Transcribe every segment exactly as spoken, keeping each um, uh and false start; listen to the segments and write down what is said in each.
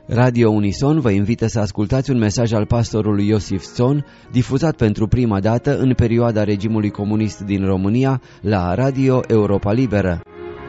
Radio Unison vă invită să ascultați un mesaj al pastorului Iosif Țon, difuzat pentru prima dată în perioada regimului comunist din România la Radio Europa Liberă.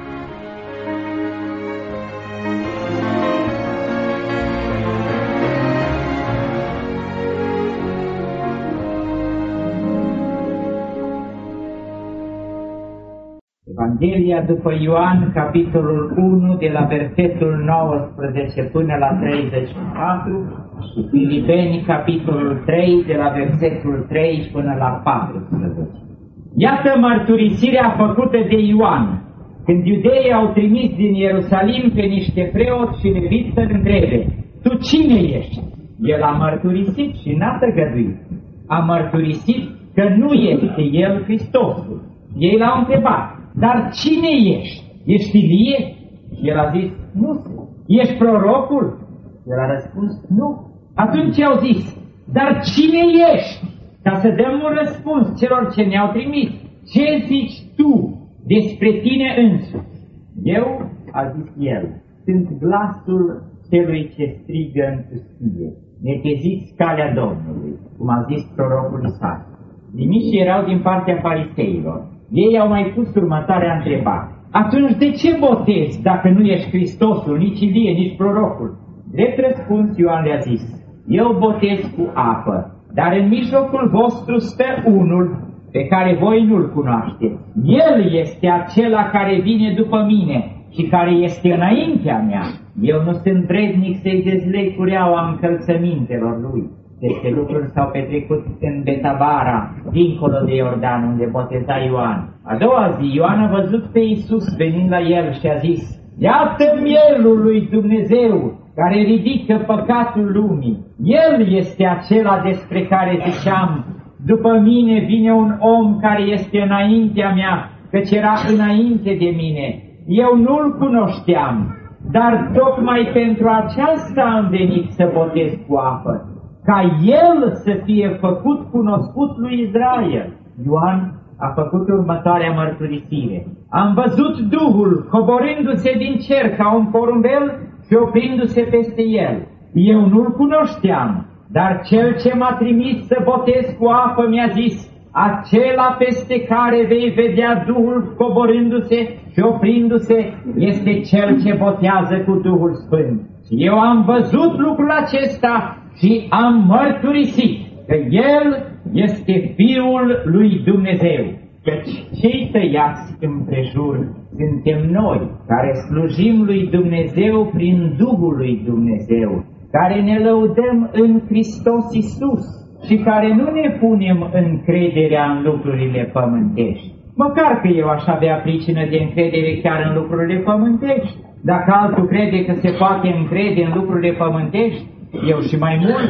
Evanghelia după Ioan, capitolul unu, de la versetul nouăsprezece până la treizeci și patru, și Filipeni, capitolul trei, de la versetul trei până la paisprezece. Iată mărturisirea făcută de Ioan, când iudeii au trimis din Ierusalim pe niște preoți și leviți să întrebe: tu cine ești? El a mărturisit și n-a tăgăduit. A mărturisit că nu este El Hristosul. Ei l-au întrebat: dar cine ești? Ești Ilie? El a zis: nu. Ești prorocul? El a răspuns: nu. Atunci au zis: dar cine ești? Ca să dăm un răspuns celor ce ne-au trimis. Ce zici tu despre tine însuți? Eu, a zis el, sunt glasul celui ce strigă în pustie: neteziți calea Domnului, cum a zis prorocul Isaia. Trimișii erau din partea fariseilor. Ei au mai pus următoarea întrebare: atunci de ce botezi dacă nu ești Hristosul, nici Ilie, nici prorocul? Drept răspuns, Ioan le-a zis: eu botez cu apă, dar în mijlocul vostru stă unul pe care voi nu-l cunoașteți. El este acela care vine după mine și care este înaintea mea. Eu nu sunt vrednic să-i dezleg cureaua încălțămintelor lui. Aceste lucruri s-au petrecut în Betabara, dincolo de Iordan, unde boteza Ioan. A doua zi, Ioan a văzut pe Iisus venind la el și a zis: iată mielul lui Dumnezeu, care ridică păcatul lumii. El este acela despre care ziceam: după mine vine un om care este înaintea mea, căci era înainte de mine. Eu nu-l cunoșteam, dar tocmai pentru aceasta am venit să botez cu apă, ca el să fie făcut cunoscut lui Israel. Ioan a făcut următoarea mărturisire: am văzut Duhul coborându-se din cer ca un porumbel și oprindu-se peste el. Eu nu-l cunoșteam, dar cel ce m-a trimis să botez cu apă mi-a zis: acela peste care vei vedea Duhul coborându-se și oprindu-se este cel ce botează cu Duhul Sfânt. Eu am văzut lucrul acesta și am mărturisit că El este Fiul lui Dumnezeu. Căci cei tăiați împrejur suntem noi, care slujim lui Dumnezeu prin Duhul lui Dumnezeu, care ne lăudăm în Hristos Iisus și care nu ne punem încrederea în lucrurile pământești. Măcar că eu aș avea pricină de încredere chiar în lucrurile pământești. Dacă altul crede că se poate încrede în lucrurile pământești, eu și mai mult.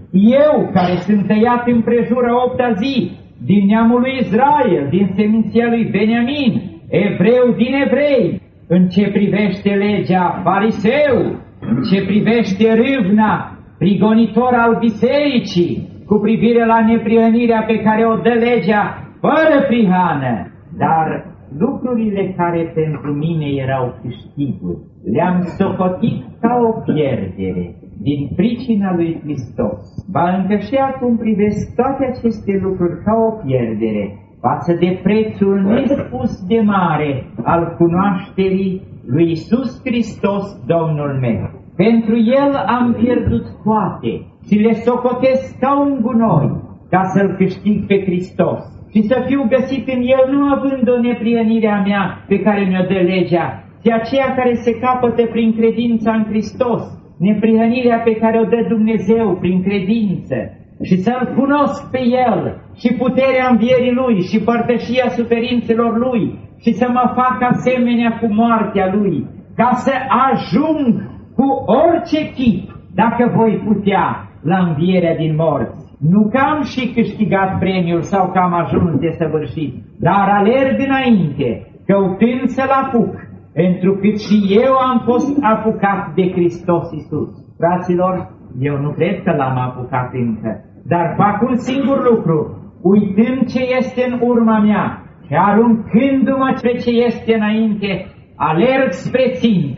Eu, care sunt tăiat împrejur a opta zi, din neamul lui Israel, din seminția lui Beniamin, evreu din evrei, în ce privește legea, fariseu, în ce privește râvna, prigonitor al bisericii, cu privire la neprihănirea pe care o dă legea, fără prihană. Dar lucrurile care pentru mine erau câștiguri, le-am socotit ca o pierdere din pricina lui Hristos. Ba încă și acum privesc toate aceste lucruri ca o pierdere față de prețul nespus de mare al cunoașterii lui Iisus Hristos, Domnul meu. Pentru El am pierdut toate și le socotesc ca un gunoi, ca să-L câștig pe Hristos și să fiu găsit în El, nu având o neprihănire a mea pe care mi-o dă legea, ci aceea care se capătă prin credința în Hristos, neprihănirea pe care o dă Dumnezeu prin credință, și să-L cunosc pe El și puterea învierii Lui și părtășia suferințelor Lui și să mă fac asemenea cu moartea Lui, ca să ajung cu orice chip, dacă voi putea, la învierea din morți. Nu că am și câștigat premiul sau că am ajuns de săvârșit, dar alerg înainte, căutând să-L apuc, întrucât și eu am fost apucat de Hristos Iisus. Fraților, eu nu cred că l-am apucat încă, dar fac un singur lucru: uitând ce este în urma mea și aruncându-mă spre ce este înainte, alerg spre țintă,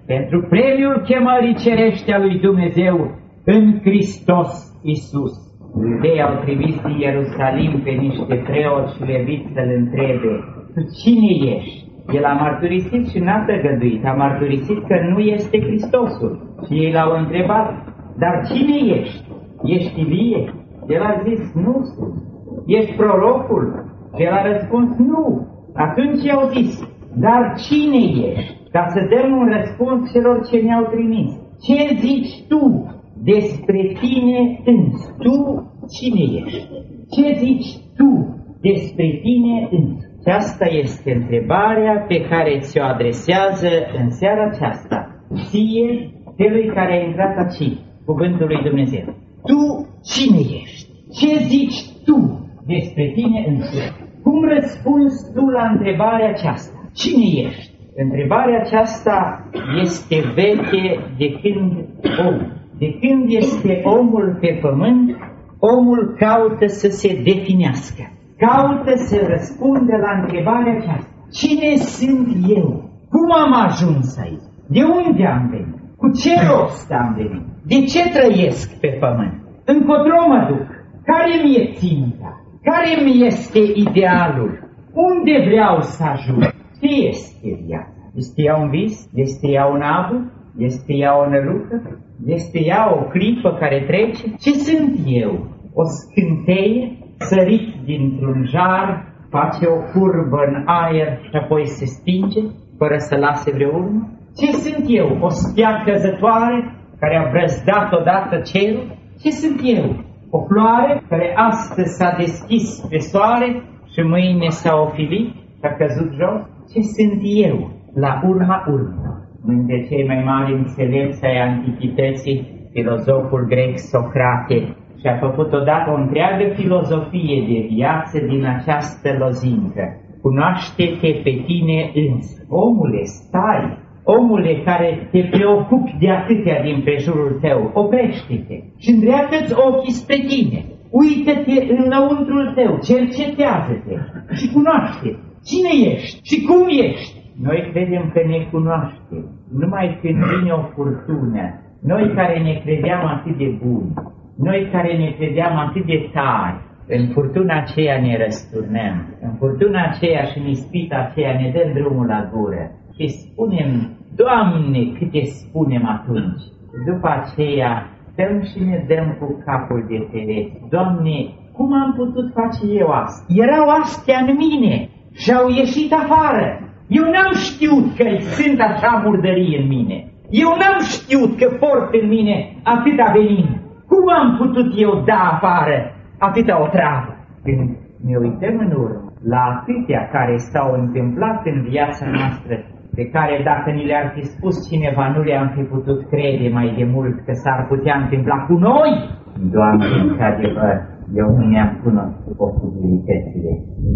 pentru premiul chemării cerește a lui Dumnezeu în Hristos Iisus. Iudeii au trimis din Ierusalim pe niște preoți și leviți să-l întrebe: tu cine ești? El a mărturisit și n-a tăgăduit, a mărturisit că nu este Hristosul. Și ei l-au întrebat: dar cine ești? Ești Ilie? El a zis: nu sunt. Ești prorocul? El a răspuns: nu. Atunci i-au zis: dar cine ești? Ca să dăm un răspuns celor ce ne-au trimis. Ce zici tu despre tine însuți? Tu cine ești? Ce zici tu despre tine însuți? Aceasta este întrebarea pe care ți-o adresează în seara aceasta ție, celui care a intrat aici, cuvântul lui Dumnezeu. Tu cine ești? Ce zici tu despre tine însuți? Cum răspunzi tu la întrebarea aceasta? Cine ești? Întrebarea aceasta este veche de când om. De când este omul pe pământ, omul caută să se definească. Caută să răspundă la întrebarea aceasta. Cine sunt eu? Cum am ajuns aici? De unde am venit? Cu ce rost am venit? De ce trăiesc pe pământ? Încotro mă duc? Care mi-e ținta? Care mi este idealul? Unde vreau să ajung? Ce este viața? Este ea un vis? Este ea un abur? Este ea o nălucă? Este ea o clipă care trece? Ce sunt eu? O scânteie sărit dintr-un jar, face o curbă în aer și apoi se stinge, fără să lase vreo urmă? Ce sunt eu? O stea căzătoare care a brăzdat odată cerul? Ce sunt eu? O floare care astăzi s-a deschis pe soare și mâine s-a ofilit și a căzut jos? Ce sunt eu la urma urmă? Dintre cei mai mari înțelepți ai antichității, filozoful grec Socrate, și a făcut odată o întreagă filozofie de viață din această lozincă. Cunoaște-te pe tine însă. Omule, stai! Omule care te preocupi de atâtea din prejurul tău, oprește-te și îndreaptă-ți ochii spre tine. Uită-te înăuntrul tău, cercetează-te și cunoaște cine ești și cum ești. Noi credem că ne cunoaștem, numai când vine o furtună. Noi care ne credeam atât de buni, noi care ne credeam atât de tari, în furtuna aceea ne răsturnăm, în furtuna aceea și în ispita aceea ne dăm drumul la gură și spunem: Doamne, câte spunem atunci. După aceea stăm și ne dăm cu capul de pereți: Doamne, cum am putut face eu asta? Erau astea în mine și au ieșit afară. Eu n-am știut că sunt așa murdării în mine. Eu n-am știut că port în mine atâta venin. Cum am putut eu da afară atâta otravă? Când ne uităm în urmă la atâtea care s-au întâmplat în viața noastră, pe care dacă ni le-ar fi spus cineva nu le-am fi putut crede mai de mult că s-ar putea întâmpla cu noi. Doamne, într-adevăr, eu nu mi-am cunoscut posibilitățile.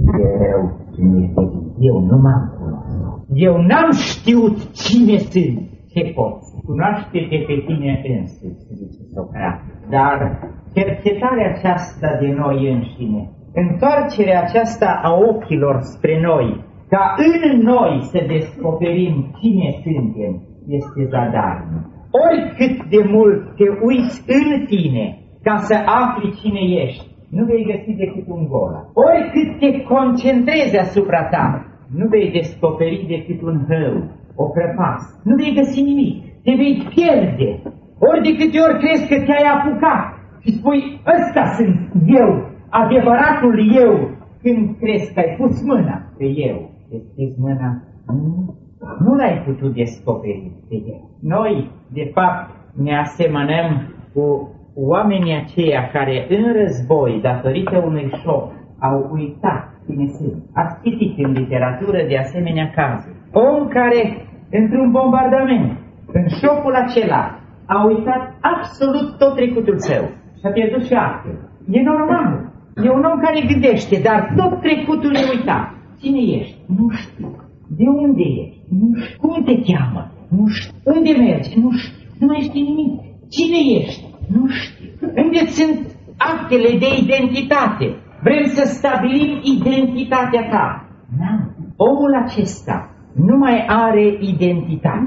Eu și niște eu nu m-am cunoscut. Eu n-am știut cine sunt, ce poți. Cunoaște-te pe tine însuți, zice Socrate. Dar cercetarea aceasta de noi înșine, întoarcerea aceasta a ochilor spre noi, ca în noi să descoperim cine suntem, este zadarnic. Oricât de mult te uiți în tine ca să afli cine ești, nu vei găsi decât un gol. Oricât te concentrezi asupra ta, nu vei descoperi decât un hău, o crăpasă. Nu vei găsi nimic, te vei pierde. Ori de câte ori crezi că te-ai apucat și spui: ăsta sunt eu, adevăratul eu, când crezi că ai pus mâna pe eu, deschizi mâna, nu, nu l-ai putut descoperi pe el. Noi, de fapt, ne asemănăm cu oamenii aceia care în război, datorită unui șoc, au uitat cine sunt. Ați citit în literatură de asemenea cazuri. Om care, într-un bombardament, în șocul acela, a uitat absolut tot trecutul său și a pierdut și actul. E normal. E un om care gândește, dar tot trecutul e uitat. Cine ești? Nu știu. De unde ești? Nu știu. Cum te cheamă? Nu știu. Unde mergi? Nu știu. Nu mai știi nimic. Cine ești? Nu știu. Unde sunt actele de identitate? Vrem să stabilim identitatea ta. Nu. Omul acesta nu mai are identitate.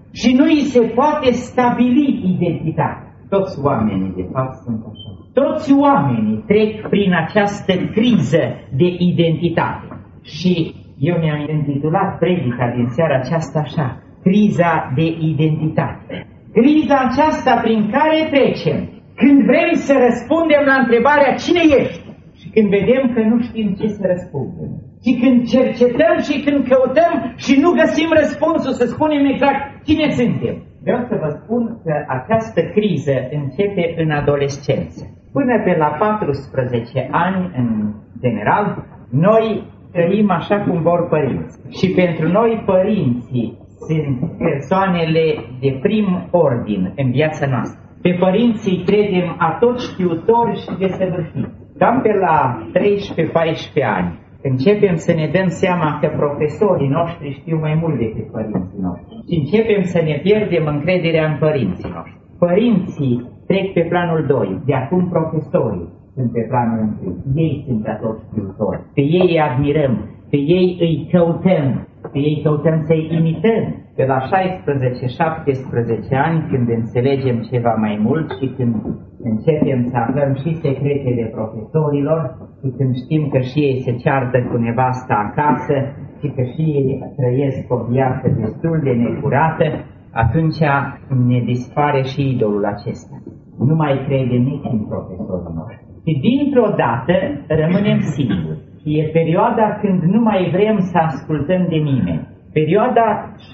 și nu îi se poate stabili identitatea. Toți oamenii, de fapt, sunt așa. Toți oamenii trec prin această criză de identitate. Și eu mi-am intitulat predica din seara aceasta așa: criza de identitate. Criza aceasta prin care trecem când vrem să răspundem la întrebarea cine ești și când vedem că nu știm ce să răspundem. Și când cercetăm și când căutăm și nu găsim răspunsul să spunem exact cine suntem. Vreau să vă spun că această criză începe în adolescență. Până pe la paisprezece ani, în general, noi trăim așa cum vor părinți. Și pentru noi părinții sunt persoanele de prim ordin în viața noastră. Pe părinții credem atotștiutori și desăvârșiți. Cam pe la treisprezece-paisprezece ani începem să ne dăm seama că profesorii noștri știu mai mult decât părinții noștri. Și începem să ne pierdem încrederea în părinții noștri. Părinții trec pe planul doi, de acum profesorii sunt pe planul întâi. Ei sunt atotștiutori. Pe ei îi admirăm, pe ei îi căutăm, pe ei căutăm să-i imităm. Pe la șaisprezece-șaptesprezece ani, când înțelegem ceva mai mult și când începem să aflăm și secretele profesorilor și când știm că și ei se ceartă cu nevasta acasă și că și ei trăiesc o viață destul de necurată, atunci ne dispare și idolul acesta. Nu mai credem nici în profesorii noștri. Și dintr-o dată rămânem singuri. Și e perioada când nu mai vrem să ascultăm de nimeni. Perioada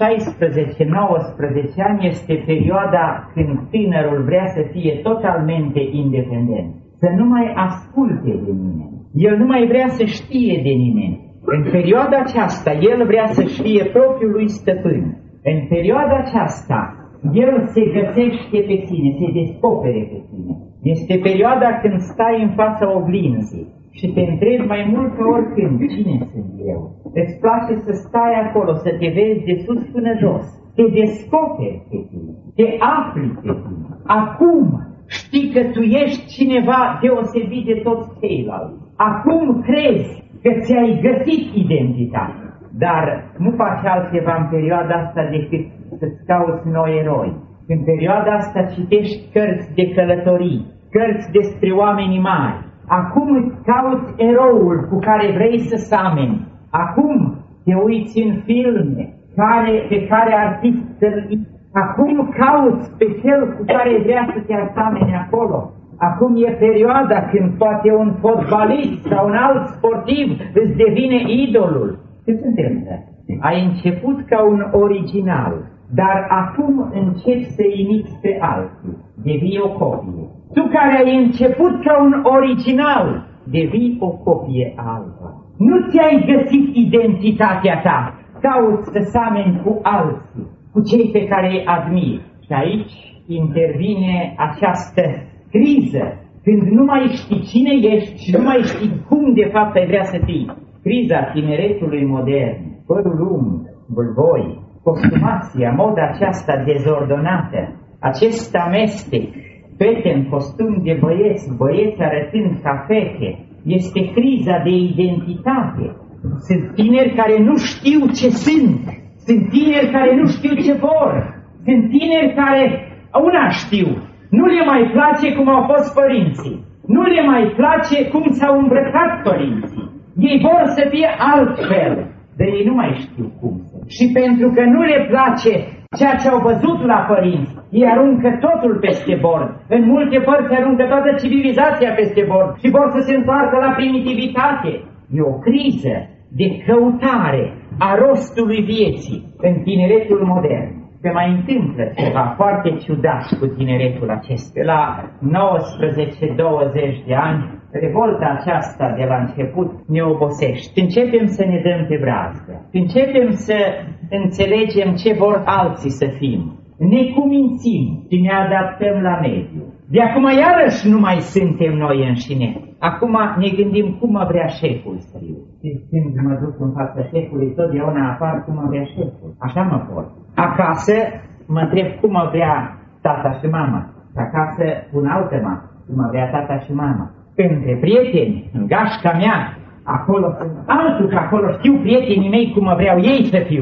șaisprezece-nouăsprezece ani este perioada când tânărul vrea să fie totalmente independent. Să nu mai asculte de nimeni. El nu mai vrea să știe de nimeni. În perioada aceasta, el vrea să-și fie propriul lui stăpân. În perioada aceasta, el se găsește pe sine, se descopere pe sine. Este perioada când stai în fața oglinzii și te întrebi mai mult ca oricând, cine sunt eu? Îți place să stai acolo, să te vezi de sus până jos. Te descoperi pe tine, te afli pe tine. Acum știi că tu ești cineva deosebit de toți ceilalți. Acum crezi că ți-ai găsit identitatea. Dar nu faci altceva în perioada asta decât să-ți cauți noi eroi. În perioada asta citești cărți de călătorii, cărți despre oamenii mari. Acum îți cauți eroul cu care vrei să sameni. Acum te uiți în filme care, pe care artist să-l... Acum cauți pe cel cu care vrea să te asameni acolo. Acum e perioada când poate un fotbalist sau un alt sportiv îți devine idolul. Ce se întâmplă? Ai început ca un original, dar acum începi să imiți pe alții. Devii o copie. Tu care ai început ca un original, devii o copie alta. Nu ți-ai găsit identitatea ta, cauți să sameni cu alții, cu cei pe care îi admiri. Și aici intervine această criză, când nu mai știi cine ești și nu mai știi cum de fapt ai vrea să fii. Criza tineretului modern, părul lung, bâlboi, costumația, moda aceasta dezordonată, acest amestec, fete în costum de băieți, băieți arătând ca fete, este criza de identitate. Sunt tineri care nu știu ce sunt, sunt tineri care nu știu ce vor, sunt tineri care, una știu, nu le mai place cum au fost părinții, nu le mai place cum s-au îmbrăcat părinții. Ei vor să fie altfel, dar ei nu mai știu cum să. Și pentru că nu le place ceea ce au văzut la părinți, ei aruncă totul peste bord. În multe părți aruncă toată civilizația peste bord și vor să se întoarcă la primitivitate. E o criză de căutare a rostului vieții în tineretul modern. Se mai întâmplă ceva foarte ciudat cu tineretul acesta. La nouăsprezece douăzeci de ani, revolta aceasta de la început ne obosește. Începem să ne dăm pe brazdă. Începem să înțelegem ce vor alții să fim. Ne cumințim și ne adaptăm la mediu. De acum iarăși nu mai suntem noi înșine. Acum ne gândim cum a vrea șeful să fiu. Și când mă duc în fața șefului, totdeauna apar cum a vrea șeful. Așa mă pot. Acasă mă întreb cum a vrea tata și mama. Acasă un altă masă, cum a vrea tata și mama. Între prieteni, în gașca mea, acolo, altul că acolo știu prietenii mei cum vreau ei să fiu.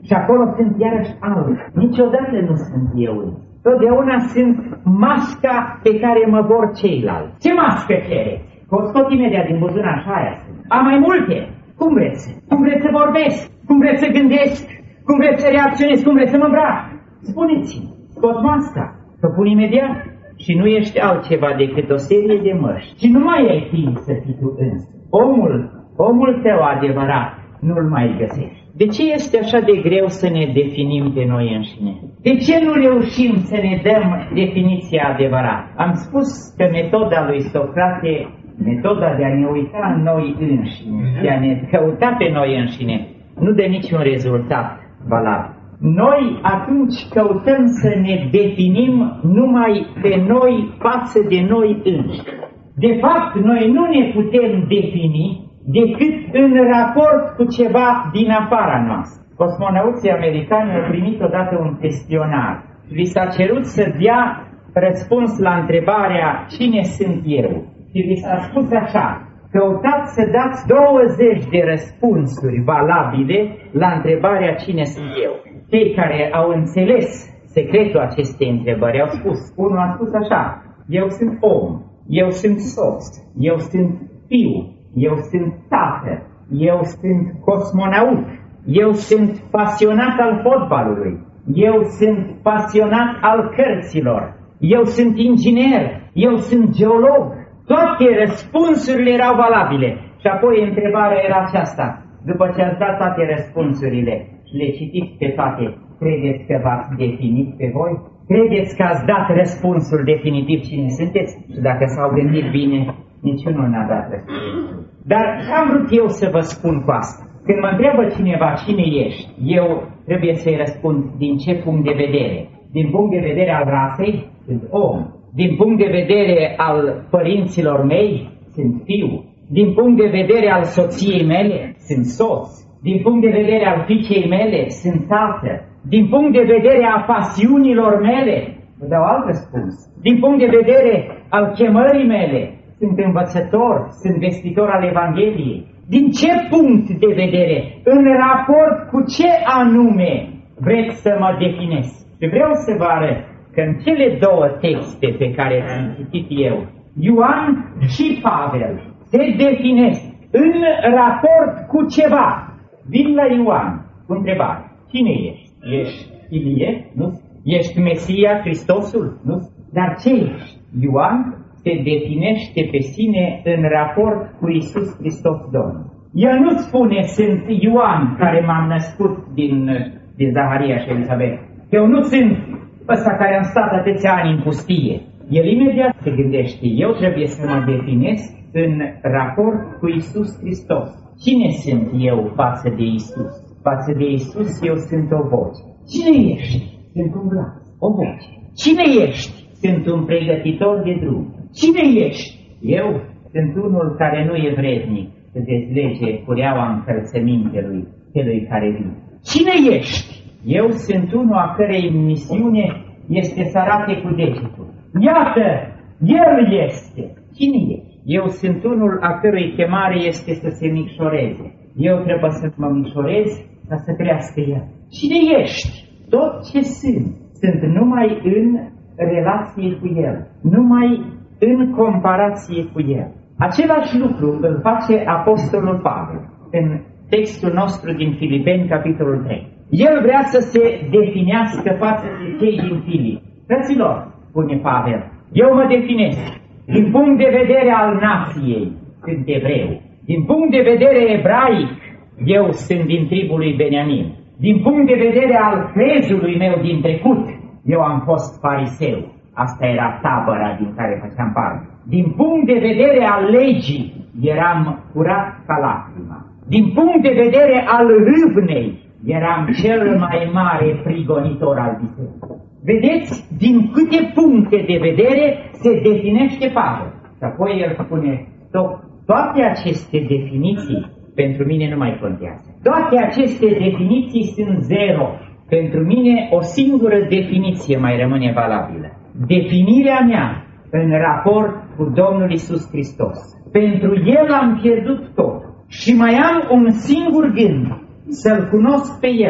Și acolo sunt iarăși alți. Niciodată nu sunt eu. Totdeauna sunt masca pe care mă vor ceilalți. Ce mască cereți? Că o scot imediat din buzunar, așa aia sunt. Am mai multe. Cum vreți? Cum vreți să vorbesc? Cum vreți să gândesc? Cum vreți să reacționez? Cum vreți să mă îmbrac? Spuneți-mi, scot masca, că pun imediat. Și nu ești altceva decât o serie de măști. Și nu mai ai timp să fii tu însă. Omul, omul tău adevărat, nu-l mai găsești. De ce este așa de greu să ne definim pe noi înșine? De ce nu reușim să ne dăm definiția adevărată? Am spus că metoda lui Socrate, metoda de a ne uita în noi înșine, de a ne căuta pe noi înșine, nu dă niciun rezultat valabil. Noi atunci căutăm să ne definim numai pe noi față de noi înșine. De fapt, noi nu ne putem defini decât în raport cu ceva din afara noastră. Cosmonauții americani au primit odată un chestionar și li s-a cerut să dea răspuns la întrebarea cine sunt eu. Și li s-a spus așa: căutați să dați douăzeci de răspunsuri valabile la întrebarea cine sunt eu. Cei care au înțeles secretul acestei întrebări au spus, unul a spus așa: eu sunt om, eu sunt soț, eu sunt fiu, eu sunt tată, eu sunt cosmonaut, eu sunt pasionat al fotbalului, eu sunt pasionat al cărților, eu sunt inginer, eu sunt geolog. Toate răspunsurile erau valabile. Și apoi întrebarea era aceasta: după ce ați dat toate răspunsurile și le citiți pe toate, credeți că v-ați definit pe voi? Credeți că ați dat răspunsul definitiv cine sunteți? Și dacă s-au gândit bine, niciunul n-a dat răspunsul. Dar ce am vrut eu să vă spun cu asta? Când mă întreabă cineva cine ești, eu trebuie să-i răspund din ce punct de vedere. Din punct de vedere al rasei, sunt om. Din punct de vedere al părinților mei, sunt fiu. Din punct de vedere al soției mele, sunt soț. Din punct de vedere al fiicei mele, sunt tată. Din punct de vedere a pasiunilor mele, vă dau alt răspuns. Din punct de vedere al chemării mele, sunt învățător, sunt vestitor al Evangheliei. Din ce punct de vedere, în raport cu ce anume vreți să mă definesc? Și vreau să vă arăt că în cele două texte pe care le-am citit eu, Ioan și Pavel se definesc în raport cu ceva. Vin la Ioan cu întrebare: cine ești? Ești Ilie? Nu? Ești Mesia, Hristosul? Nu? Dar ce ești? Ioan se definește pe sine în raport cu Iisus Hristos Domnul. El nu spune sunt Ioan care m-am născut din, din Zaharia și Elisabet. Eu nu sunt ăsta care am stat atâția ani în pustie. El imediat se gândește: eu trebuie să mă definesc în raport cu Iisus Hristos. Cine sunt eu față de Iisus? Față de Iisus eu sunt o voce. Cine ești? Sunt un glas, o voce. Cine ești? Sunt un pregătitor de drum. Cine ești? Eu sunt unul care nu e vrednic să dezlege cureaua încălțămintelui celui care vine. Cine ești? Eu sunt unul a cărei misiune este să arate cu degetul. Iată, El este. Cine ești? Eu sunt unul a cărui chemare este să se micșoreze. Eu trebuie să mă micșorez ca să crească El. Cine ești? Tot ce sunt, sunt numai în relație cu El, numai în comparație cu El. Același lucru îl face Apostolul Pavel în textul nostru din Filipeni, capitolul trei. El vrea să se definească față de cei din Filip. Fraților, spune Pavel, eu mă definesc din punct de vedere al nației, sunt evreu. Din punct de vedere ebraic, eu sunt din tribul lui Beniamin. Din punct de vedere al crezului meu din trecut, eu am fost fariseu. Asta era tabăra din care făceam parte. Din punct de vedere al legii, eram curat ca lacrima. Din punct de vedere al râvnei, eram cel mai mare prigonitor al bisericii. Vedeți din câte puncte de vedere se definește Pavel. Și apoi el spune: stop, toate aceste definiții pentru mine nu mai contează. Toate aceste definiții sunt zero. Pentru mine o singură definiție mai rămâne valabilă. Definirea mea în raport cu Domnul Iisus Hristos. Pentru El am pierdut tot. Și mai am un singur gând: să-L cunosc pe El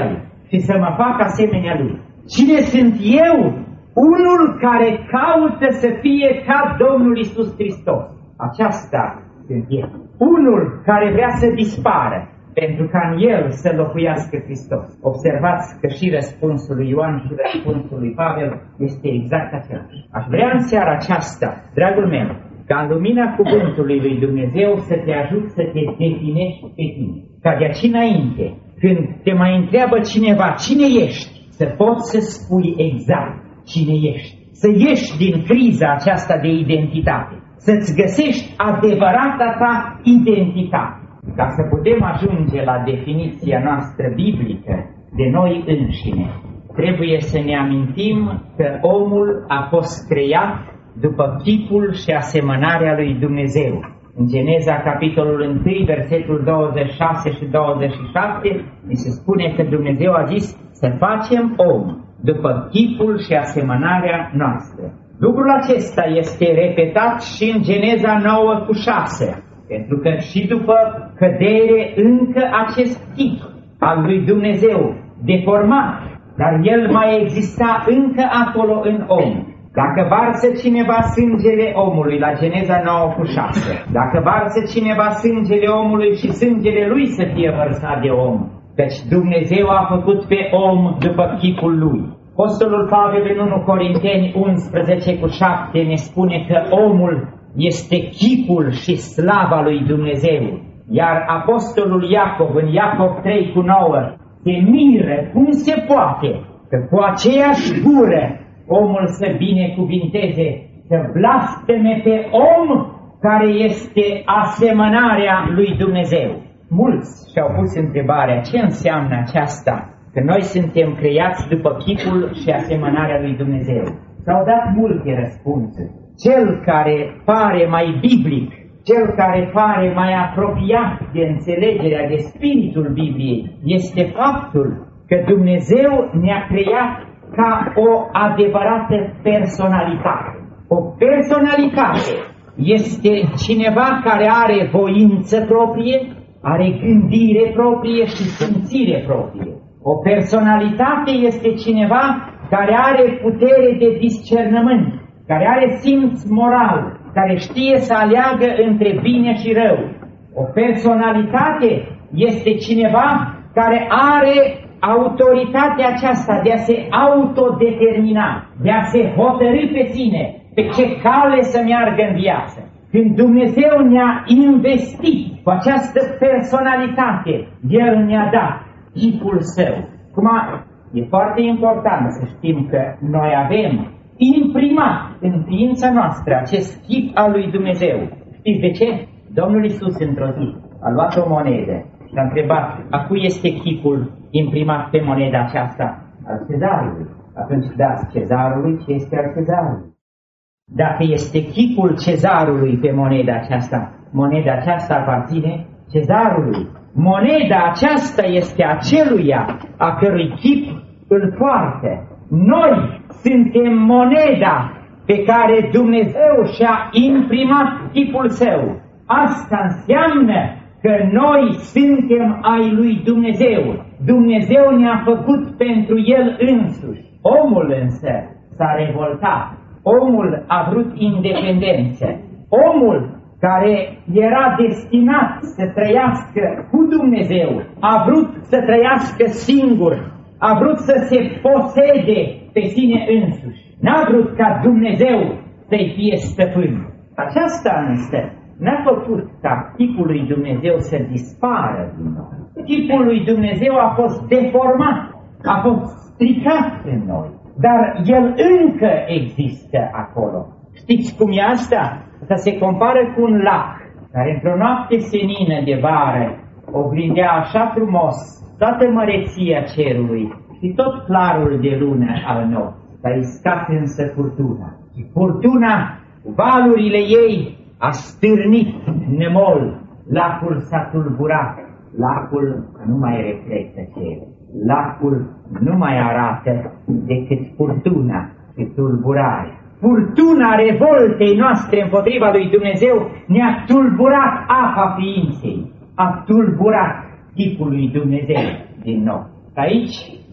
și să mă fac asemenea Lui. Cine sunt eu? Unul care caută să fie ca Domnul Iisus Hristos. Aceasta sunt eu. Unul care vrea să dispară, pentru ca în el să locuiască Hristos. Observați că și răspunsul lui Ioan și răspunsul lui Pavel este exact același. Aș vrea în seara aceasta, dragul meu, ca în lumina cuvântului lui Dumnezeu să te ajut să te definești pe tine. Ca de aici înainte, când te mai întreabă cineva cine ești, să poți să spui exact cine ești. Să ieși din criza aceasta de identitate. Să-ți găsești adevărata ta identitate. Ca să putem ajunge la definiția noastră biblică de noi înșine, trebuie să ne amintim că omul a fost creat după chipul și asemănarea lui Dumnezeu. În Geneza, capitolul unu, versetul douăzeci și șase și douăzeci și șapte, ni se spune că Dumnezeu a zis să facem om după chipul și asemănarea noastră. Lucrul acesta este repetat și în Geneza nouă cu șase, pentru că și după cădere încă acest chip al lui Dumnezeu deformat, dar el mai exista încă acolo în om. Dacă varsă cineva sângele omului, la Geneza nouă cu șase, dacă varsă cineva sângele omului și sângele lui să fie vărsat de om, căci Dumnezeu a făcut pe om după chipul lui. Apostolul Pavel în unu Corinteni unsprezece cu șapte ne spune că omul este chipul și slava lui Dumnezeu. Iar apostolul Iacov în Iacov trei cu nouă se miră cum se poate că cu aceeași gură omul să binecuvinteze, să blasteme pe om care este asemănarea lui Dumnezeu. Mulți și-au pus întrebarea ce înseamnă aceasta, că noi suntem creați după chipul și asemănarea lui Dumnezeu. S-au dat multe răspunsuri. Cel care pare mai biblic, cel care pare mai apropiat de înțelegerea de spiritul Bibliei, este faptul că Dumnezeu ne-a creat ca o adevărată personalitate. O personalitate este cineva care are voință proprie, are gândire proprie și simțire proprie. O personalitate este cineva care are putere de discernământ, care are simț moral, care știe să aleagă între bine și rău. O personalitate este cineva care are autoritatea aceasta de a se autodetermina, de a se hotărî pe sine, pe ce cale să meargă în viață. Când Dumnezeu ne-a investit cu această personalitate, El ne-a dat chipul Său. Acum, e foarte important să știm că noi avem imprimat în ființa noastră acest chip al lui Dumnezeu. Știți de ce? Domnul Iisus într-o zi a luat o monedă și a întrebat, a cui este chipul imprimat pe moneda aceasta? Al cezarului. Atunci dați cezarului ce este al cezarului. Dacă este chipul cezarului pe moneda aceasta, moneda aceasta aparține cezarului. Moneda aceasta este aceluia a cărui chip îl poartă. Noi suntem moneda pe care Dumnezeu și-a imprimat chipul Său. Asta înseamnă că noi suntem ai lui Dumnezeu. Dumnezeu ne-a făcut pentru El însuși. Omul însă s-a revoltat. Omul a vrut independență. Omul care era destinat să trăiască cu Dumnezeu a vrut să trăiască singur. A vrut să se posede pe sine însuși. N-a vrut ca Dumnezeu să-i fie stăpân. Aceasta însă n-a făcut ca chipul lui Dumnezeu să dispară din noi. Chipul lui Dumnezeu a fost deformat, a fost stricat în noi, dar el încă există acolo. Știți cum e asta? Asta se compară cu un lac care într-o noapte senină de vară oglindea așa frumos toată măreția cerului și tot clarul de lună al nopții. Dar iscat însă furtuna. Și furtuna, valurile ei, a stârnit nemol. Lacul s-a tulburat. Lacul nu mai reflectă cerul. Lacul nu mai arată decât furtuna și tulburarea. Furtuna revoltei noastre împotriva lui Dumnezeu ne-a tulburat apa ființei. A tulburat chipul lui Dumnezeu din nou. Aici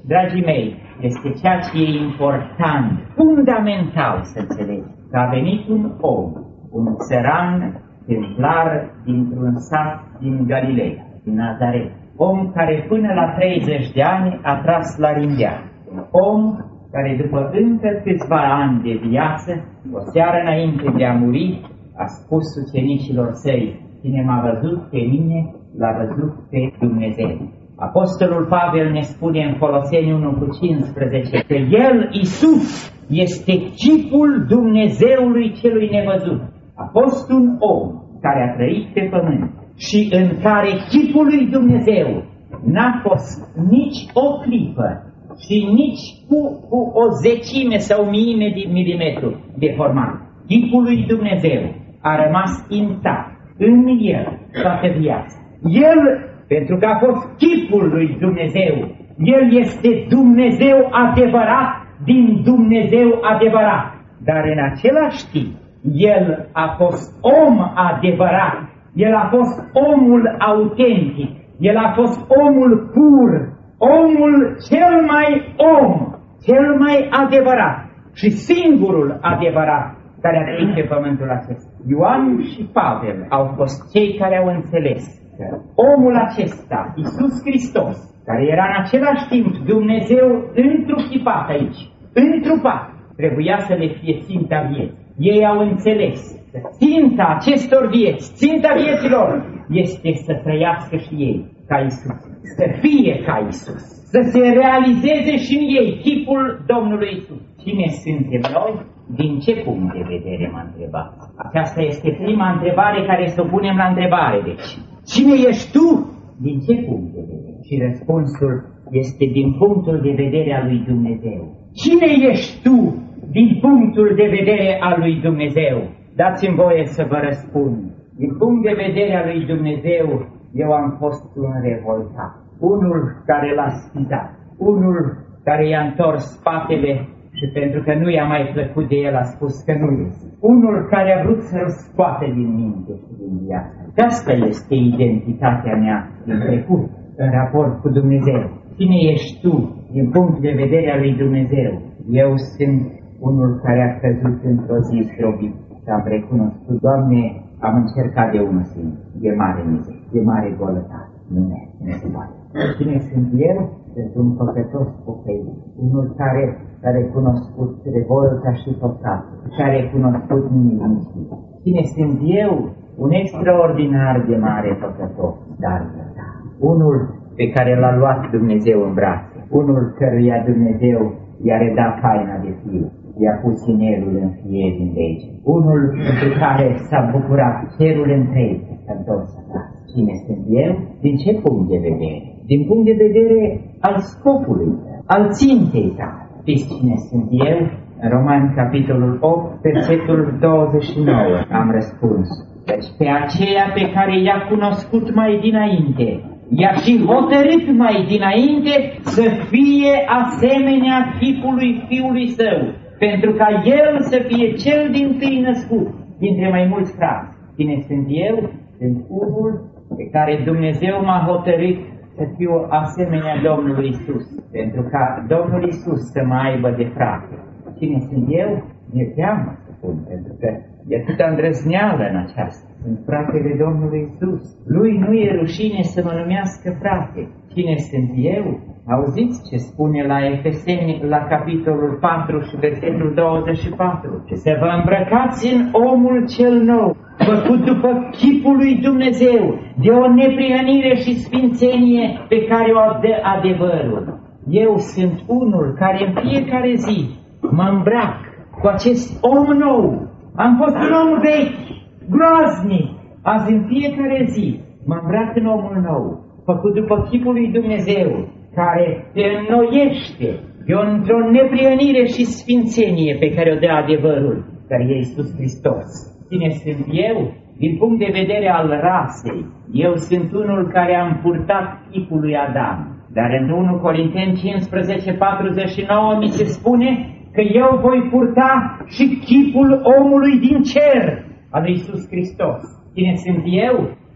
dragii mei, este ceea ce e important, fundamental să înțelegi, că a venit un om, un țăran templar dintr-un sat din Galileea, din Nazaret, om care până la treizeci de ani a tras la rindeală, un om care după încă câțiva ani de viață, o seară înainte de a muri, a spus ucenicilor săi: cine m-a văzut pe mine, l-a văzut pe Dumnezeu. Apostolul Pavel ne spune în Coloseni unu cu cincisprezece că El, Iisus, este chipul Dumnezeului celui nevăzut. A fost un om care a trăit pe pământ și în care chipul lui Dumnezeu n-a fost nici o clipă și nici cu, cu o zecime sau miime de milimetru deformat. Chipul lui Dumnezeu a rămas intact în El toată viața. El, pentru că a fost chipul lui Dumnezeu, El este Dumnezeu adevărat din Dumnezeu adevărat. Dar în același timp, El a fost om adevărat, El a fost omul autentic, El a fost omul pur, omul cel mai om, cel mai adevărat și singurul adevărat care a trăit pe pământul acesta. Ioan și Pavel au fost cei care au înțeles că omul acesta, Iisus Hristos, care era în același timp Dumnezeu întruchipat aici, întrupat, trebuia să le fie ținta vieții. Ei au înțeles că ținta acestor vieți, ținta vieților, este să trăiască și ei ca Iisus, să fie ca Iisus, să se realizeze și în ei chipul Domnului Iisus. Cine suntem noi? Din ce punct de vedere mă întrebați? Aceasta este prima întrebare care să o punem la întrebare. Deci, cine ești tu? Din ce punct de vedere? Și răspunsul este din punctul de vedere al lui Dumnezeu. Cine ești tu din punctul de vedere al lui Dumnezeu? Dați-mi voie să vă răspund. Din punct de vedere al lui Dumnezeu, eu am fost un revoltat. Unul care l-a sfidat. Unul care i-a întors spatele și pentru că nu i-a mai plăcut de el a spus că nu este. Unul care a vrut să-l scoate din minte și din viață. Asta este identitatea mea din trecut, în raport cu Dumnezeu. Cine ești tu din punct de vedere al lui Dumnezeu? Eu sunt unul care a căzut într-o zi zdrobit și am recunoscut: Doamne, am încercat de unul singur, de mare miză, de mare golătate. Nu merge, nu se poate. Cine sunt eu? Sunt un păcătos pocăit, unul care a recunoscut revolta și păcatul, și a recunoscut nimicia. Cine sunt eu? Un extraordinar de mare păcătos, dar da. Unul pe care l-a luat Dumnezeu în brațe, unul căruia Dumnezeu i-a redat haina de fiu, i-a pus inelul în fie din lege, unul pentru care s-a bucurat cerul întreg, s-a întors acasă. Cine sunt eu? Din ce punct de vedere? Din punct de vedere al scopului, al țintei tale. Știți cine sunt eu? În Romani, capitolul opt, versetul douăzeci și nouă, am răspuns: deci pe aceea pe care i-a cunoscut mai dinainte, i-a și hotărât mai dinainte să fie asemenea chipului Fiului Său, pentru ca El să fie cel dintâi născut dintre mai mulți frați. Cine sunt eu? Sunt unul pe care Dumnezeu m-a hotărât să fiu asemenea Domnului Iisus, pentru ca Domnul Iisus să mă aibă de frate. Cine sunt eu? Mi-e teamă să spun, pentru că e atâta îndrăzneală în aceasta. Sunt fratele Domnului Iisus. Lui nu e rușine să mă numească frate. Cine sunt eu? Auziți ce spune la Efeseni, la capitolul patru și versetul douăzeci și patru. Să vă îmbrăcați în omul cel nou, făcut după chipul lui Dumnezeu, de o neprihănire și sfințenie pe care o dă adevărul. Eu sunt unul care în fiecare zi mă îmbrac cu acest om nou. Am fost un om vechi, groaznic. Azi în fiecare zi mă îmbrac în omul nou, făcut după chipul lui Dumnezeu, care te înnoiește de într-o neprihănire și sfințenie pe care o dă adevărul, care e Iisus Hristos. Cine sunt eu? Din punct de vedere al rasei, eu sunt unul care am purtat chipul lui Adam. Dar în unu Corinteni cincisprezece, patruzeci și nouă mi se spune că eu voi purta și chipul omului din cer, al lui Iisus Hristos. Cine sunt eu?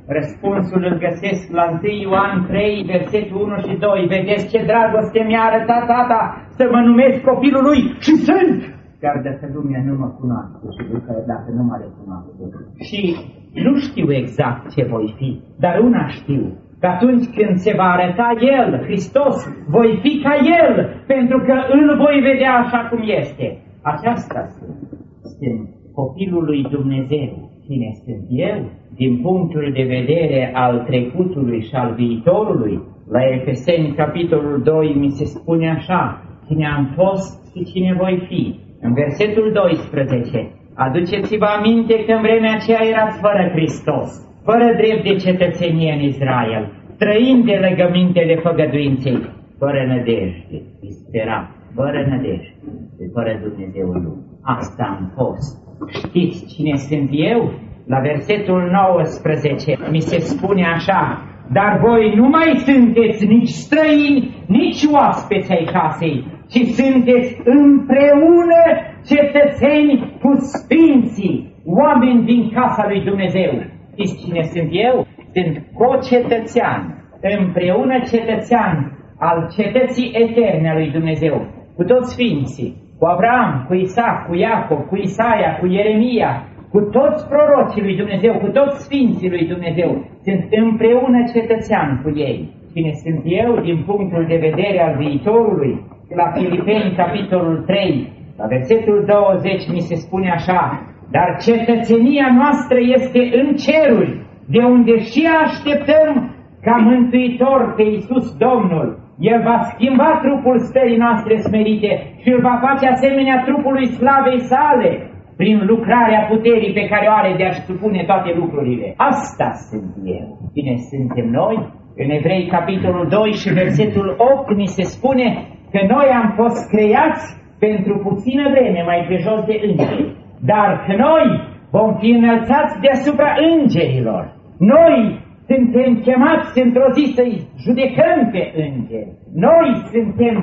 Răspunsul îl găsesc la întâi Ioan trei, versetul unu și doi. Vedeți ce dragoste mi-a arătat Tata să mă numesc copilul lui și sunt! Chiar dacă lumea nu mă cunoaște și dacă nu mă recunoaște. Și nu știu exact ce voi fi, dar una știu. Că atunci când se va arăta El, Hristos, voi fi ca El, pentru că îl voi vedea așa cum este. Aceasta sunt. Sunt copilul lui Dumnezeu. Cine sunt eu? Din punctul de vedere al trecutului și al viitorului, la Efeseni, capitolul doi, mi se spune așa: cine am fost și cine voi fi. În versetul doisprezece, aduceți-vă aminte că în vremea aceea erați fără Hristos, fără drept de cetățenie în Israel, trăind de legămintele făgăduinței, fără nădejde, disperat, fără nădejde, de fără Dumnezeul lui. Asta am fost. Știți cine sunt eu? La versetul nouăsprezece mi se spune așa: dar voi nu mai sunteți nici străini, nici oaspeți ai casei, ci sunteți împreună cetățeni cu sfinții, oameni din casa lui Dumnezeu. Știți cine sunt eu? Sunt co-cetățean, împreună cetățean al cetății eterne a lui Dumnezeu, cu toți sfinții, cu Abraham, cu Isaac, cu Iacob, cu Isaia, cu Ieremia, cu toți prorocii lui Dumnezeu, cu toți sfinții lui Dumnezeu. Sunt împreună cetățean cu ei. Cine sunt eu din punctul de vedere al viitorului? La Filipeni, capitolul trei, la versetul douăzeci, mi se spune așa: dar cetățenia noastră este în ceruri, de unde și așteptăm ca Mântuitor pe Iisus Domnul. El va schimba trupul stării noastre smerite și îl va face asemenea trupului slavei sale, prin lucrarea puterii pe care o are de a-și supune toate lucrurile. Asta sunt eu. Cine suntem noi? În Evrei, capitolul doi și versetul opt, ni se spune că noi am fost creați pentru puțină vreme mai pe jos de îngeri, dar că noi vom fi înălțați deasupra îngerilor. Noi suntem chemați într-o zi să-i judecăm pe îngeri. Noi suntem,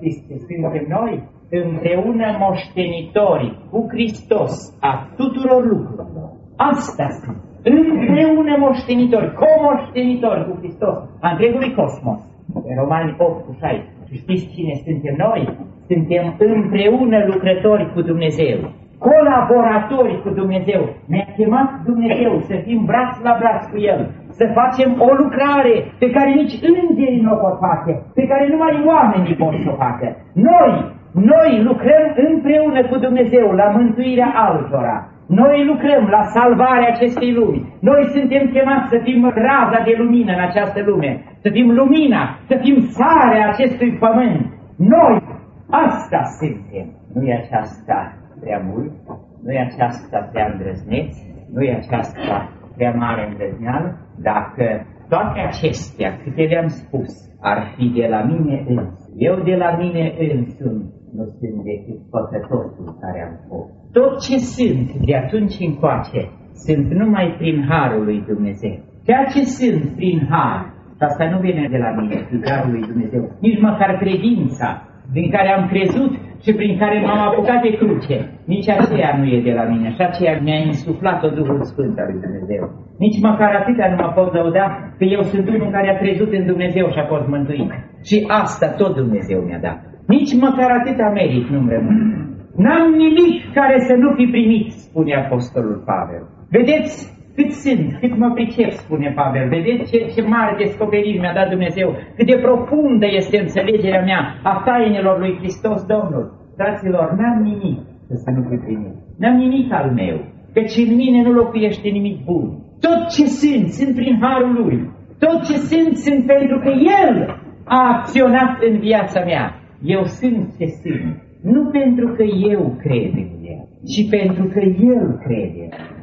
suntem noi, împreună moștenitori cu Hristos a tuturor lucrurilor. Asta sunt. Împreună moștenitori, comoștenitori cu Hristos a întregului cosmos. În Romani opt cu șaisprezece. Și știți cine suntem noi? Suntem împreună lucrători cu Dumnezeu, colaboratori cu Dumnezeu. Ne-a chemat Dumnezeu să fim braț la braț cu El, să facem o lucrare pe care nici îngerii nu o pot face, pe care numai oamenii pot să o facă. Noi, noi lucrăm împreună cu Dumnezeu la mântuirea altora. Noi lucrăm la salvarea acestei lumi. Noi suntem chemați să fim raza de lumină în această lume, să fim lumina, să fim sarea acestui pământ. Noi, asta suntem. Nu-i aceasta prea mult, nu-i aceasta prea îndrăzneț, nu-i aceasta prea mare îndrăzneală, dacă toate acestea, câte le-am spus, ar fi de la mine însumi. Eu de la mine însumi nu sunt decât păcătosul care am fost. Tot ce sunt de atunci încoace sunt numai prin harul lui Dumnezeu. Ceea ce sunt prin har, asta nu vine de la mine, prin harul lui Dumnezeu, nici măcar credința din care am crezut și prin care m-am apucat de cruce, nici aceea nu e de la mine, și aceea mi-a insuflat-o Duhul Sfânt al lui Dumnezeu. Nici măcar atâtea nu mă pot lăuda că eu sunt unul care a crezut în Dumnezeu și a fost mântuit. Și asta tot Dumnezeu mi-a dat. Nici măcar atâta merit nu-mi rămâne. N-am nimic care să nu fi primit, spune Apostolul Pavel. Vedeți cât sunt, cât mă pricep, spune Pavel. Vedeți ce, ce mare descoperiri mi-a dat Dumnezeu, cât de profundă este înțelegerea mea a tainelor lui Hristos Domnul. Fraților, n-am nimic să nu fi primit. N-am nimic al meu, căci în mine nu locuiește nimic bun. Tot ce sunt, sunt prin harul lui. Tot ce sunt, sunt pentru că El a acționat în viața mea. Eu sunt ce sunt, nu pentru că eu cred în El, ci pentru că El crede.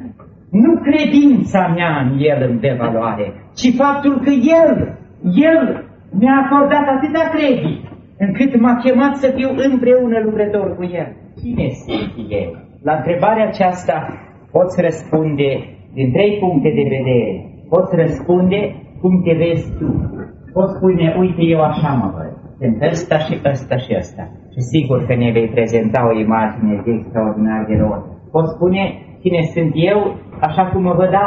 Nu credința mea în El îmi dă valoare, ci faptul că El, El mi-a acordat atâta credit, încât m-a chemat să fiu împreună lucrător cu El. Cine sunt eu? La întrebarea aceasta poți răspunde din trei puncte de vedere. Poți răspunde cum te vezi tu. Poți spune, uite, eu așa mă văd. Sunt ăsta și ăsta și ăsta. Și sigur că ne vei prezenta o imagine de extraordinar de rău. Poți spune cine sunt eu, așa cum mă văd alții.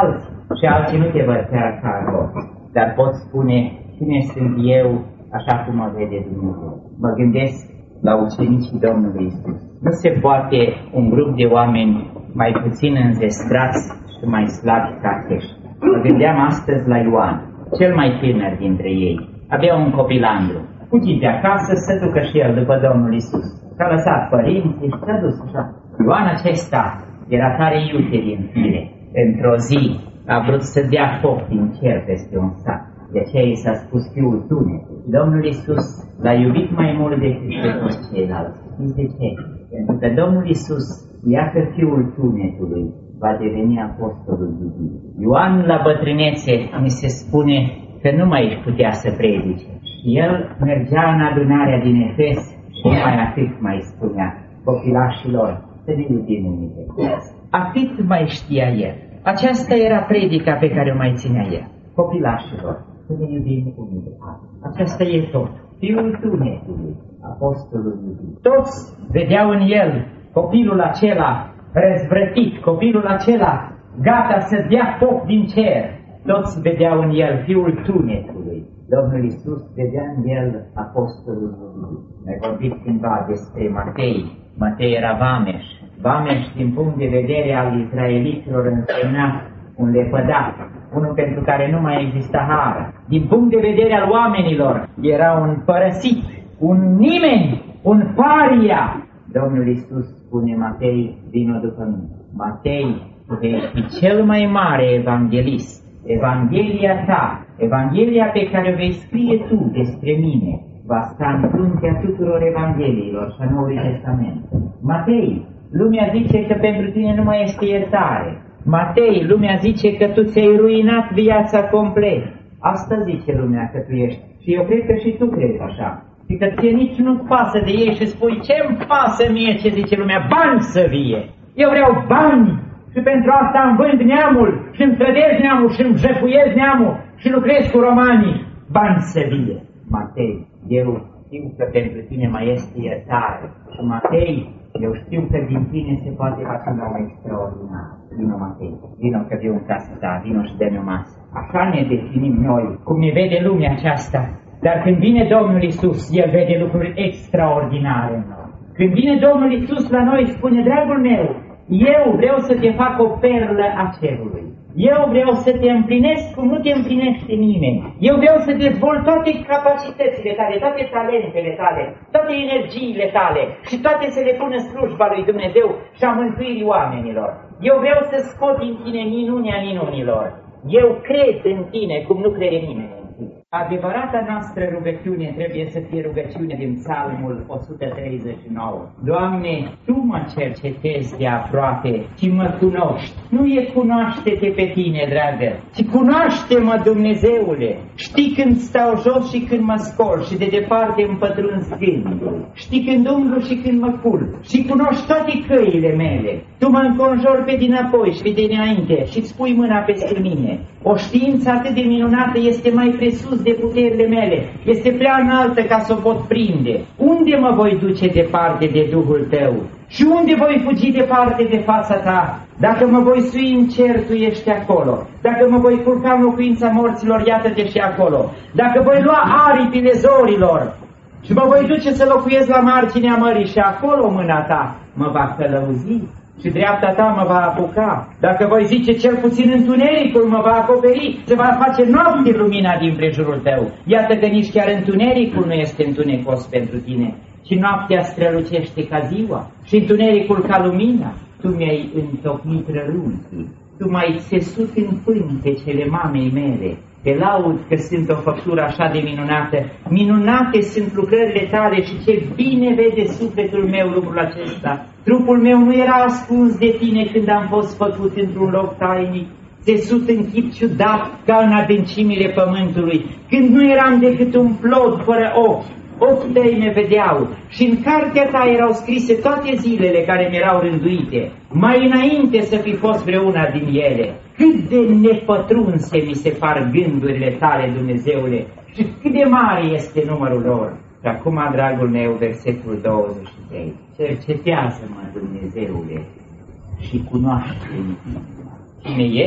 și alții nu te văd chiar ca rob, dar pot spune cine sunt eu așa cum mă vede Dumnezeu. Mă gândesc la ucenicii Domnului Iisus. Nu se poate un grup de oameni mai puțin înzestrați și mai slabi ca aceștia. Mă gândeam astăzi la Ioan, cel mai tânăr dintre ei. Avea un copilandru. Fugit de acasă să ducă și el după Domnul Iisus. S-a lăsat părinții și s-a dus așa. Ioan acesta era tare iute din fire. Într-o zi a vrut să dea foc din cer peste un sat. De aceea i s-a spus fiul tunetului. Domnul Iisus l-a iubit mai mult decât pe toți ceilalți. Știți de ce? Pentru că Domnul Iisus, iată fiul tunetului, va deveni apostolul iubirii. Ioan la bătrânețe mi se spune că nu mai își putea să predice. El mergea în adunarea din Efes și mai atât mai spunea copilașilor să ne iubim unii pe alții. Atât mai știa el. Aceasta era predica pe care o mai ținea el. Copilașilor să ne iubim unii pe alții. Aceasta e tot. Fiul tunetului, apostolul iubirii. Toți vedeau în el copilul acela răzvrătit, copilul acela gata să dea foc din cer. Toți vedeau în el fiul tunetului. Domnul Iisus vedea în el apostolul iubirii. Ne vorbit cândva despre Matei. Matei era vameș. Vameș din punct de vedere al izraeliților însemna un lepădat, unul pentru care nu mai exista har. Din punct de vedere al oamenilor era un părăsit, un nimeni, un paria. Domnul Iisus spune Matei, vino după mine. Matei, tu vei fi cel mai mare evanghelist. Evanghelia ta, Evanghelia pe care o vei scrie tu despre mine, va sta în fruntea tuturor evangheliilor și a Noului Testament. Matei, lumea zice că pentru tine nu mai este iertare. Matei, lumea zice că tu ți-ai ruinat viața complet. Asta zice lumea că tu ești. Și eu cred că și tu crezi așa. Și că ție nici nu-ți pasă de ei și spui, ce-mi pasă mie ce zice lumea, bani să vie. Eu vreau bani și pentru asta îmi vând neamul și îmi trădez neamul și îmi jefuiez neamul și lucrez cu romanii. Bani să vie. Matei, eu știu că pentru tine mai este iertare. Și Matei, eu știu că din tine se poate face un om extraordinar. Vino, Matei, vino că viu în casa ta, vino și dă-mi o masă. Așa ne definim noi, cum ne vede lumea aceasta. Dar când vine Domnul Iisus, El vede lucruri extraordinare în noi. Când vine Domnul Iisus la noi, spune, dragul meu, eu vreau să te fac o perlă a cerului. Eu vreau să te împlinesc cum nu te împlinește nimeni. Eu vreau să dezvolt toate capacitățile tale, toate talentele tale, toate energiile tale și toate să le pun în slujba lui Dumnezeu și a mântuirii oamenilor. Eu vreau să scot din tine minunea minunilor. Eu cred în tine cum nu crede nimeni. Adevărata noastră rugăciune trebuie să fie rugăciune din Psalmul o sută treizeci și nouă. Doamne, Tu mă cercetezi de aproape și mă cunoști. Nu e cunoaște-te pe tine, dragă, ci cunoaște-mă, Dumnezeule. Știi când stau jos și când mă scol și de departe îmi pătrunzi gândul. Știi când umblu și când mă culp și cunoști toate căile mele. Tu mă înconjori pe dinapoi și pe dinainte și îți pui mâna peste mine. O știință atât de minunată este mai presus de puterile mele, este prea înaltă ca să o pot prinde. Unde mă voi duce departe de Duhul Tău? Și unde voi fugi departe de fața Ta? Dacă mă voi sui în cer, Tu ești acolo. Dacă mă voi culca în locuința morților, iată-te și acolo. Dacă voi lua aripile zorilor și mă voi duce să locuiesc la marginea mării și acolo mâna Ta mă va călăuzi și dreapta Ta mă va apuca. Dacă voi zice cel puțin întunericul mă va acoperi, se va face noapte lumina din prejurul Tău. Iată că nici chiar întunericul nu este întunecos pentru Tine, ci noaptea strălucește ca ziua și întunericul ca lumina. Tu mi-ai întocmit rărunchii, Tu m-ai țesut în pântecele mamei mele. Te laud că sunt o făptură așa de minunată. Minunate sunt lucrările Tale și ce bine vede sufletul meu lucrul acesta. Trupul meu nu era ascuns de Tine când am fost făcut într-un loc tainic, țesut în chip ciudat ca în adâncimile pământului, când nu eram decât un plod fără ochi. Ochii Tăi me vedeau și în cartea Ta erau scrise toate zilele care mi-erau rânduite, mai înainte să fi fost vreuna din ele. Cât de nepătrunse mi se par gândurile Tale, Dumnezeule, și cât de mare este numărul lor. Și acum, dragul meu, versetul douăzeci și trei. Cercetează-mă, Dumnezeule, și cunoaște-mi cine ești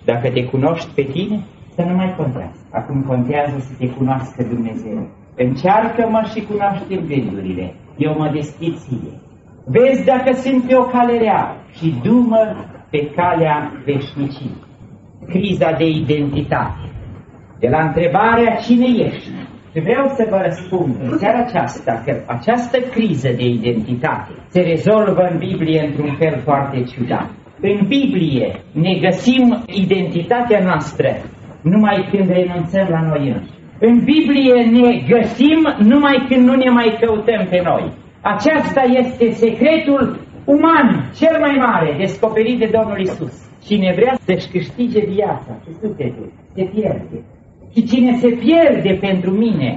Dacă te cunoști pe tine, să nu mai contează. Acum contează să te cunoască Dumnezeu. Încearcă-mă și cunoaște gândurile. Eu mă deschid ție. Vezi dacă sunt pe o cale rea și du-mă pe calea veșnicii. Criza de identitate. De la întrebarea cine ești, vreau să vă răspund în seara aceasta că această criză de identitate se rezolvă în Biblie într-un fel foarte ciudat. În Biblie ne găsim identitatea noastră numai când renunțăm la noi înșine. În Biblie ne găsim numai când nu ne mai căutăm pe noi. Aceasta este secretul uman cel mai mare descoperit de Domnul Iisus. Cine vrea să-și câștige viața și sufletul, se pierde. Și cine se pierde pentru mine,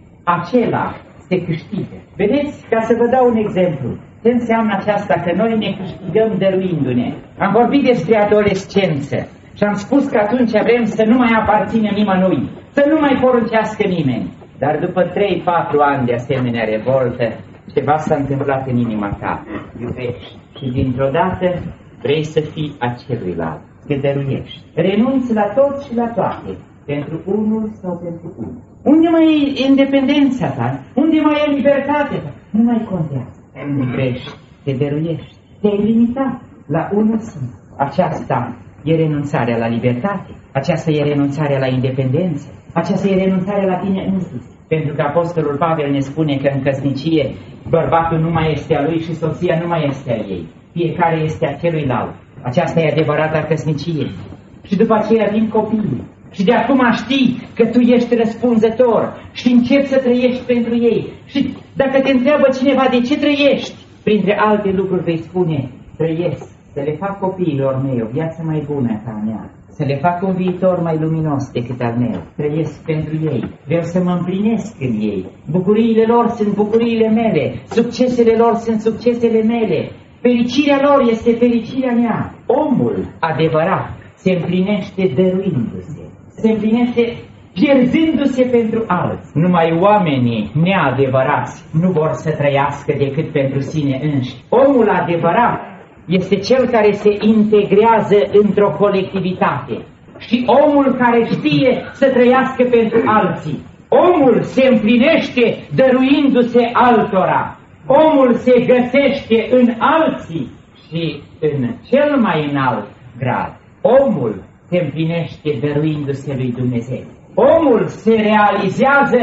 acela se câștigă. Vedeți, ca să vă dau un exemplu, ce înseamnă aceasta că noi ne câștigăm dăruindu-ne. Am vorbit despre adolescență și am spus că atunci vrem să nu mai aparținem nimănui, să nu mai poruncească nimeni. Dar după trei patru ani de asemenea revoltă, ceva s-a întâmplat în inima ta. Iubești și dintr-o dată vrei să fii a celuilalt, te dăruiești. Renunți la tot și la toate, pentru unul sau pentru unul. Unde mai e independența ta? Unde mai e libertatea ta? Nu mai contează. Iubești, te dăruiești, te-ai limitat la unul singur. Aceasta e renunțarea la libertate, aceasta e renunțarea la independență, aceasta e renunțarea la tine însuți. Pentru că Apostolul Pavel ne spune că în căsnicie bărbatul nu mai este a lui și soția nu mai este a ei. Fiecare este a celuilalt. Aceasta e adevărata căsnicie. Și după aceea vin copiii. Și de acum știi că tu ești răspunzător și începi să trăiești pentru ei. Și dacă te întreabă cineva de ce trăiești, printre alte lucruri vei spune, trăiesc să le fac copiilor mei o viață mai bună ca a mea, să le fac un viitor mai luminos decât al meu. Trăiesc pentru ei, vreau să mă împlinesc în ei. Bucuriile lor sunt bucuriile mele, succesele lor sunt succesele mele, fericirea lor este fericirea mea. Omul adevărat se împlinește dăruindu-se, se împlinește pierzându-se pentru alții. Numai oamenii neadevărați nu vor să trăiască decât pentru sine înșiși. Omul adevărat este cel care se integrează într-o colectivitate și omul care știe să trăiască pentru alții. Omul se împlinește dăruindu-se altora. Omul se găsește în alții și în cel mai înalt grad. Omul se împlinește dăruindu-se lui Dumnezeu. Omul se realizează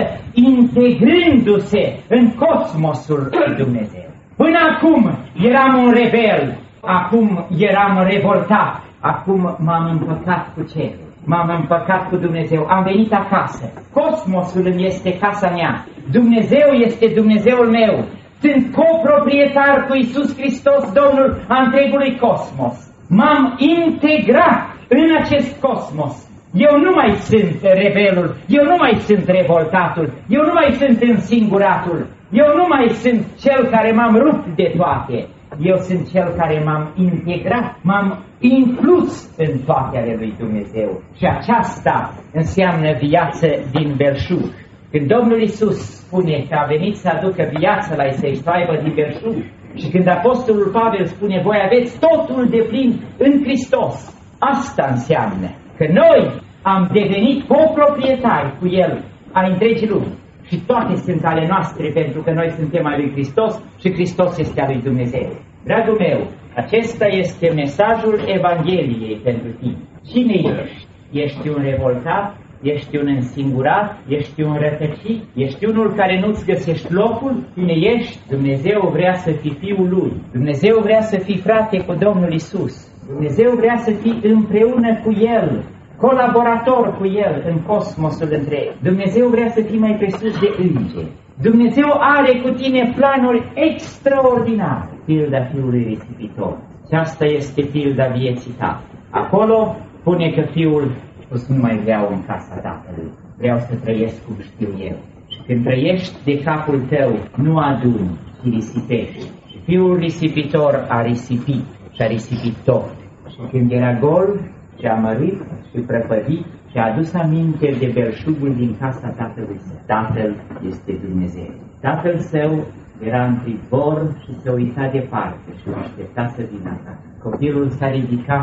integrându-se în cosmosul lui Dumnezeu. Până acum eram un rebel, acum eram revoltat, acum m-am împăcat cu cerul, m-am împăcat cu Dumnezeu, am venit acasă. Cosmosul îmi este casa mea, Dumnezeu este Dumnezeul meu, sunt coproprietar cu Iisus Hristos, Domnul a întregului cosmos. M-am integrat în acest cosmos. Eu nu mai sunt rebelul, eu nu mai sunt revoltatul, eu nu mai sunt însinguratul, eu nu mai sunt cel care m-am rupt de toate. Eu sunt cel care m-am integrat, m-am inclus în toate ale lui Dumnezeu. Și aceasta înseamnă viață din belșug. Când Domnul Iisus spune că a venit să aducă viață la ei, să-i aibă din belșug, și când Apostolul Pavel spune, voi aveți totul de plin în Hristos, asta înseamnă că noi am devenit coproprietari cu El a întregii lumi. Și toate sunt ale noastre pentru că noi suntem al lui Hristos și Hristos este al lui Dumnezeu. Dragul meu, acesta este mesajul Evangheliei pentru tine. Cine ești? Ești un revoltat? Ești un însingurat? Ești un rătăcit? Ești unul care nu-ți găsești locul? Cine ești? Dumnezeu vrea să fii fiul Lui. Dumnezeu vrea să fii frate cu Domnul Iisus. Dumnezeu vrea să fii împreună cu El, colaborator cu El în cosmosul întreg. Dumnezeu vrea să fii mai presus de îngeri. Dumnezeu are cu tine planuri extraordinare. Pilda fiului risipitor. Și asta este pilda vieții ta. Acolo spune că fiul spus, nu mai vreau în casa tatălui. Vreau să trăiesc cum știu eu. Și când trăiești de capul tău, nu aduni, ci risipești. Și fiul risipitor a risipit și a risipit tot. Și când era gol, și a mărit și prăpădit și a adus aminte de belșugul din casa tatălui său. Tatăl este Dumnezeu. Tatăl său era în privor și se uita departe și o aștepta să vină acasă. Copilul s-a ridicat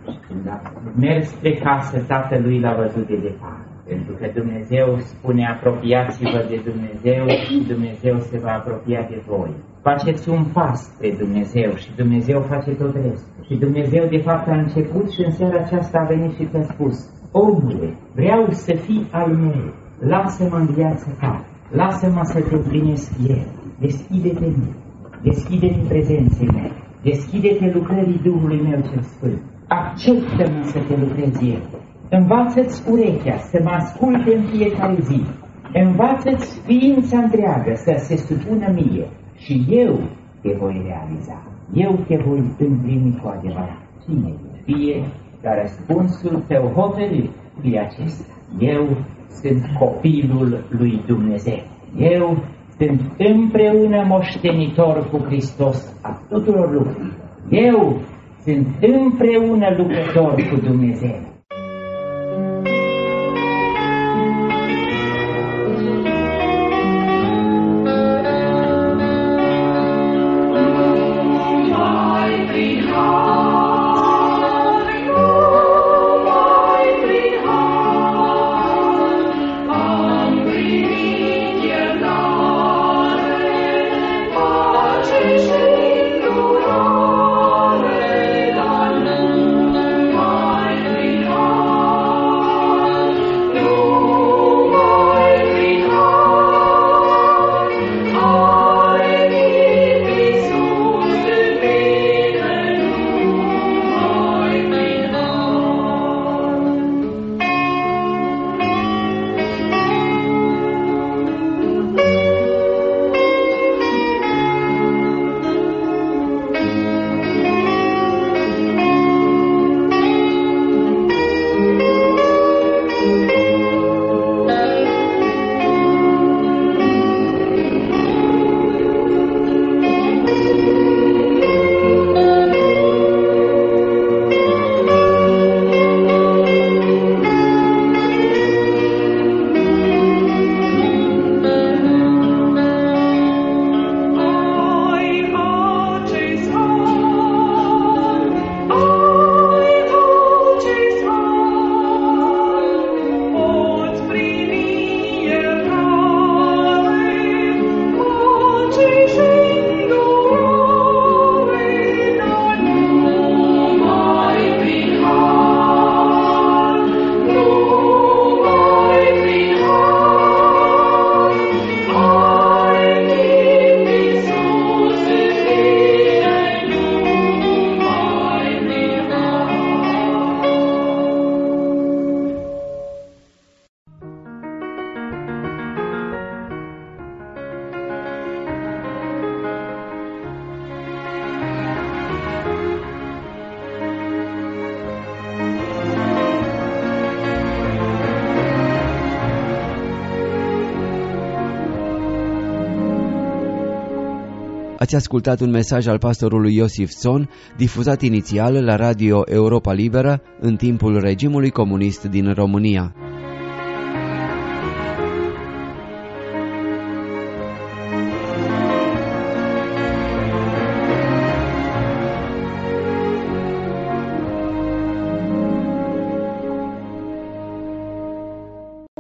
Și când a mers spre casă, tatălui l-a văzut de departe. Pentru că Dumnezeu spune, apropiați-vă de Dumnezeu și Dumnezeu se va apropia de voi. Faceți un pas spre Dumnezeu și Dumnezeu face tot restul. Și Dumnezeu de fapt a început și în seara aceasta a venit și ți-a spus: omule, vreau să fii al meu, lasă-mă în viața ta, lasă-mă să te împlinesc eu, deschide-te mie, deschide-te prezenței mele, deschide-te lucrării Duhului meu cel Sfânt, acceptă-mă să te lucrez eu. Învață-ți urechea să mă asculte în fiecare zi. Învață-ți ființa întreagă să se supună mie și eu te voi realiza. Eu te voi împlini cu adevărat. Cine fie ca răspunsul tău hotărât fie acesta: eu sunt copilul lui Dumnezeu. Eu sunt împreună moștenitor cu Hristos a tuturor lucrurilor. Eu sunt împreună lucrător cu Dumnezeu. Ați ascultat un mesaj al pastorului Iosif Țon, difuzat inițial la Radio Europa Liberă în timpul regimului comunist din România.